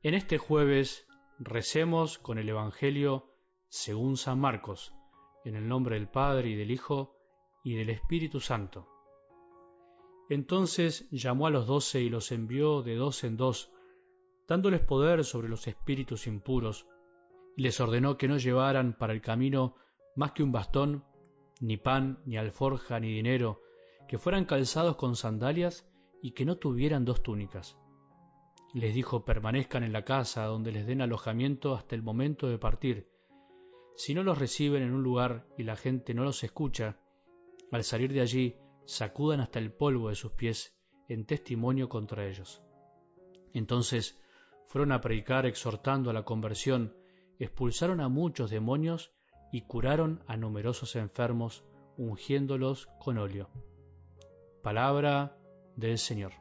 En este jueves recemos con el Evangelio según San Marcos, en el nombre del Padre y del Hijo y del Espíritu Santo. Entonces llamó a los 12 y los envió de dos en dos, dándoles poder sobre los espíritus impuros, y les ordenó que no llevaran para el camino más que un bastón, ni pan, ni alforja, ni dinero, que fueran calzados con sandalias y que no tuvieran dos túnicas. Les dijo: permanezcan en la casa donde les den alojamiento hasta el momento de partir. Si no los reciben en un lugar y la gente no los escucha, al salir de allí sacudan hasta el polvo de sus pies en testimonio contra ellos. Entonces fueron a predicar exhortando a la conversión, expulsaron a muchos demonios y curaron a numerosos enfermos, ungiéndolos con óleo. Palabra del Señor.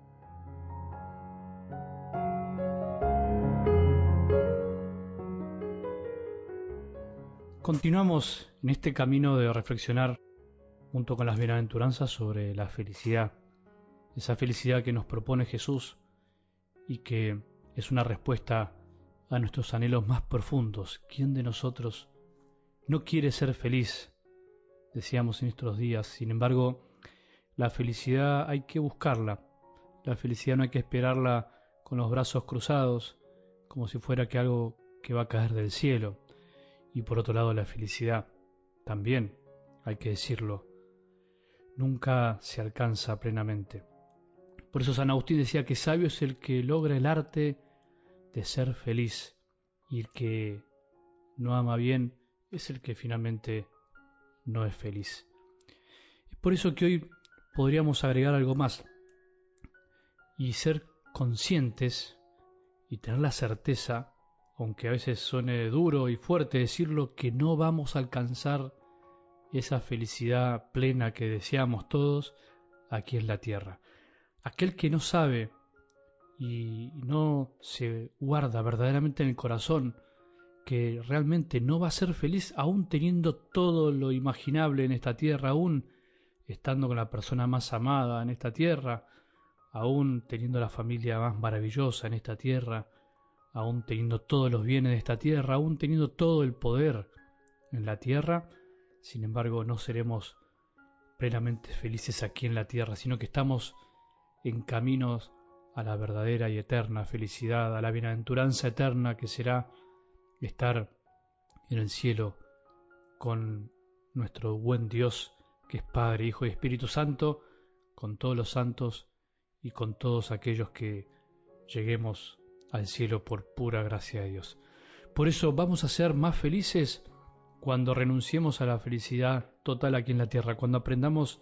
Continuamos en este camino de reflexionar junto con las bienaventuranzas sobre la felicidad, esa felicidad que nos propone Jesús y que es una respuesta a nuestros anhelos más profundos. ¿Quién de nosotros no quiere ser feliz? Decíamos en estos días. Sin embargo, la felicidad hay que buscarla. La felicidad no hay que esperarla con los brazos cruzados, como si fuera que algo que va a caer del cielo. Y por otro lado, la felicidad también, hay que decirlo, nunca se alcanza plenamente. Por eso San Agustín decía que sabio es el que logra el arte de ser feliz, y el que no ama bien es el que finalmente no es feliz. Es por eso que hoy podríamos agregar algo más y ser conscientes y tener la certeza, aunque a veces suene duro y fuerte decirlo, que no vamos a alcanzar esa felicidad plena que deseamos todos aquí en la tierra. Aquel que no sabe y no se guarda verdaderamente en el corazón que realmente no va a ser feliz aún teniendo todo lo imaginable en esta tierra, aún estando con la persona más amada en esta tierra, aún teniendo la familia más maravillosa en esta tierra, aún teniendo todos los bienes de esta tierra, aún teniendo todo el poder en la tierra, sin embargo no seremos plenamente felices aquí en la tierra, sino que estamos en caminos a la verdadera y eterna felicidad, a la bienaventuranza eterna que será estar en el cielo con nuestro buen Dios, que es Padre, Hijo y Espíritu Santo, con todos los santos y con todos aquellos que lleguemos al cielo por pura gracia de Dios. Por eso vamos a ser más felices cuando renunciemos a la felicidad total aquí en la tierra, cuando aprendamos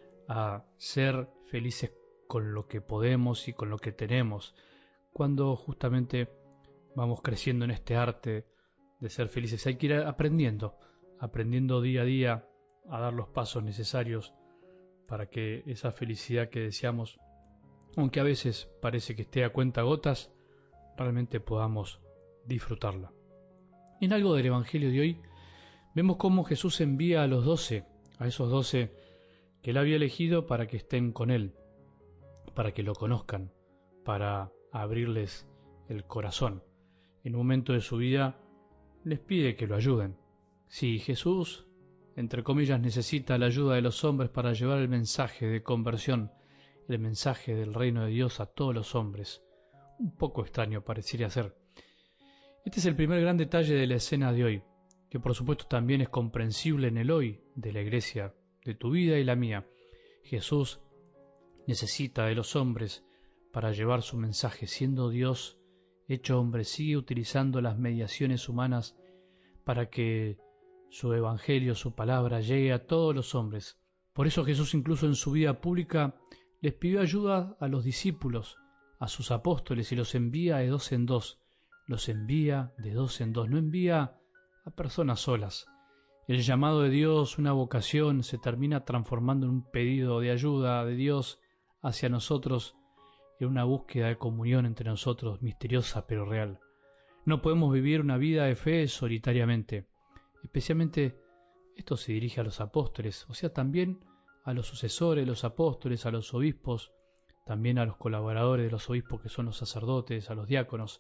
a ser felices con lo que podemos y con lo que tenemos, cuando justamente vamos creciendo en este arte de ser felices. Hay que ir aprendiendo día a día a dar los pasos necesarios para que esa felicidad que deseamos, aunque a veces parece que esté a cuentagotas, realmente podamos disfrutarla. En algo del Evangelio de hoy vemos cómo Jesús envía a los 12, a esos 12 que él había elegido para que estén con él, para que lo conozcan, para abrirles el corazón. En un momento de su vida les pide que lo ayuden. Sí, Jesús, entre comillas, necesita la ayuda de los hombres para llevar el mensaje de conversión, el mensaje del reino de Dios a todos los hombres. Un poco extraño parecería ser. Este es el primer gran detalle de la escena de hoy, que por supuesto también es comprensible en el hoy de la iglesia, de tu vida y la mía. Jesús necesita de los hombres para llevar su mensaje. Siendo Dios hecho hombre, sigue utilizando las mediaciones humanas para que su evangelio, su palabra, llegue a todos los hombres. Por eso Jesús incluso en su vida pública les pidió ayuda a los discípulos, a sus apóstoles, y los envía de dos en dos. Los envía de dos en dos, no envía a personas solas. El llamado de Dios, una vocación, se termina transformando en un pedido de ayuda de Dios hacia nosotros, en una búsqueda de comunión entre nosotros, misteriosa pero real. No podemos vivir una vida de fe solitariamente. Especialmente esto se dirige a los apóstoles, o sea, también a los sucesores de los apóstoles, a los obispos, también a los colaboradores de los obispos que son los sacerdotes, a los diáconos.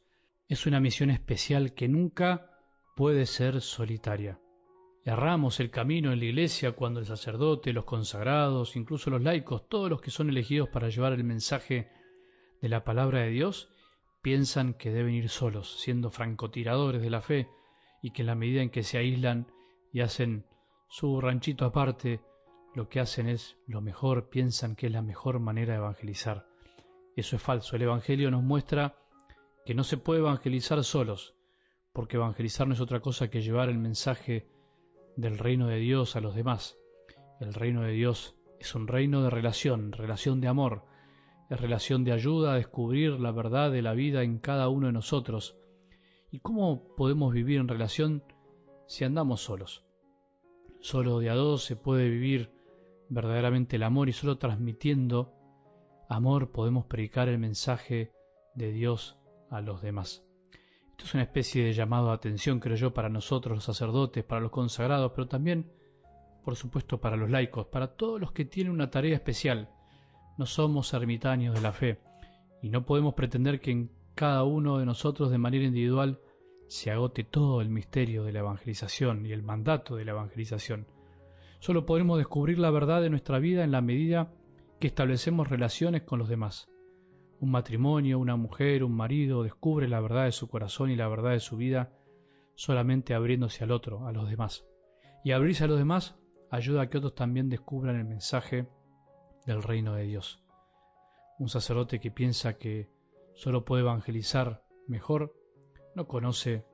Es una misión especial que nunca puede ser solitaria. Erramos el camino en la iglesia cuando el sacerdote, los consagrados, incluso los laicos, todos los que son elegidos para llevar el mensaje de la palabra de Dios, piensan que deben ir solos, siendo francotiradores de la fe, y que en la medida en que se aíslan y hacen su ranchito aparte, lo que hacen es lo mejor, piensan que es la mejor manera de evangelizar. Eso es falso. El Evangelio nos muestra que no se puede evangelizar solos, porque evangelizar no es otra cosa que llevar el mensaje del reino de Dios a los demás. El reino de Dios es un reino de relación de amor, es relación de ayuda a descubrir la verdad de la vida en cada uno de nosotros. ¿Y cómo podemos vivir en relación si andamos solos? Solo de a dos se puede vivir verdaderamente el amor, y solo transmitiendo amor podemos predicar el mensaje de Dios a los demás. Esto es una especie de llamado a atención, creo yo, para nosotros los sacerdotes, para los consagrados, pero también, por supuesto, para los laicos, para todos los que tienen una tarea especial. No somos ermitaños de la fe y no podemos pretender que en cada uno de nosotros de manera individual se agote todo el misterio de la evangelización y el mandato de la evangelización. Solo podremos descubrir la verdad de nuestra vida en la medida que establecemos relaciones con los demás. Un matrimonio, una mujer, un marido descubre la verdad de su corazón y la verdad de su vida solamente abriéndose al otro, a los demás. Y abrirse a los demás ayuda a que otros también descubran el mensaje del reino de Dios. Un sacerdote que piensa que solo puede evangelizar mejor no conoce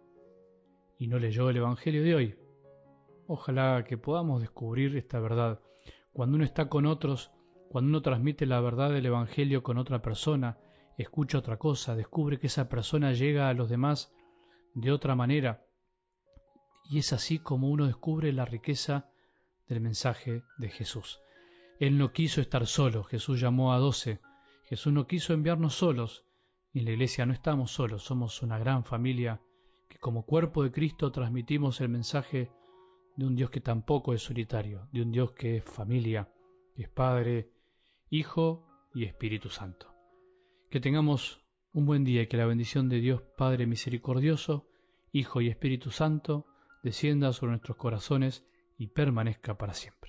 y no leyó el Evangelio de hoy. Ojalá que podamos descubrir esta verdad. Cuando uno está con otros, cuando uno transmite la verdad del Evangelio con otra persona, escucha otra cosa, descubre que esa persona llega a los demás de otra manera. Y es así como uno descubre la riqueza del mensaje de Jesús. Él no quiso estar solo, Jesús llamó a 12. Jesús no quiso enviarnos solos. Y en la iglesia no estamos solos, somos una gran familia que como cuerpo de Cristo transmitimos el mensaje de un Dios que tampoco es solitario, de un Dios que es familia, que es Padre, Hijo y Espíritu Santo. Que tengamos un buen día y que la bendición de Dios Padre misericordioso, Hijo y Espíritu Santo descienda sobre nuestros corazones y permanezca para siempre.